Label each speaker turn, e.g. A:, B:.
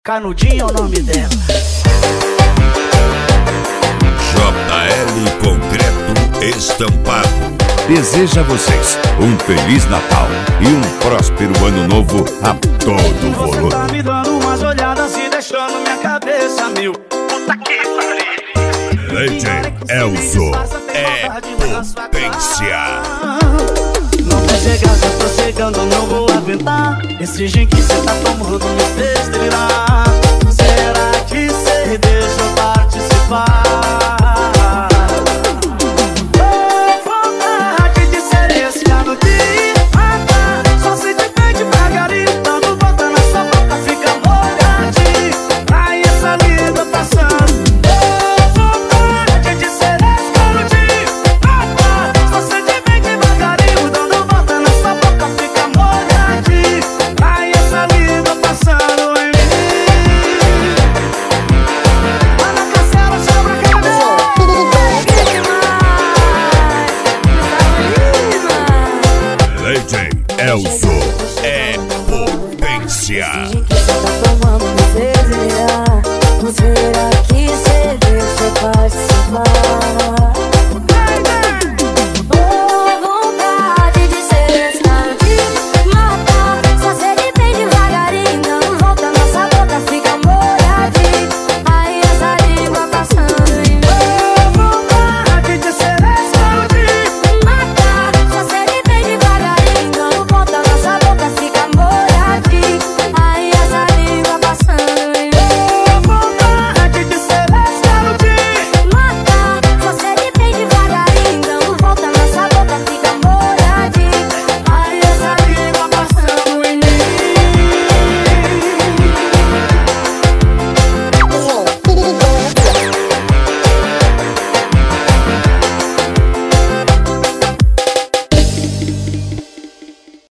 A: Canudinho é o nome dela.
B: JL Concreto Estampado
C: deseja a vocês um Feliz Natal e um próspero Ano Novo a todo volume.
A: Você tá me dando umas olhadas e deixando minha cabeça mil. Puta que pariu.
B: Leite Elzo é potência.
A: Não vai chegar, já tô chegando, não vou aguentar. Esse gin que cê tá tomando me fez delirar. Será que cê deixa eu participar?
B: Elzo é potência.